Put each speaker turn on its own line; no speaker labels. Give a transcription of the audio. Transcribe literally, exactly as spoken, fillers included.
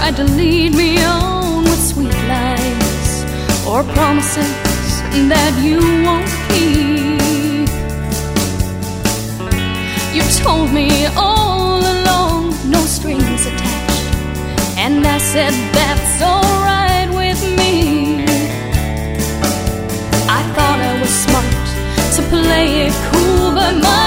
tried to lead me on with sweet lies or promises that you won't keep. You told me all along, no strings attached, and I said that's alright with me. I thought I was smart to play it cool, but my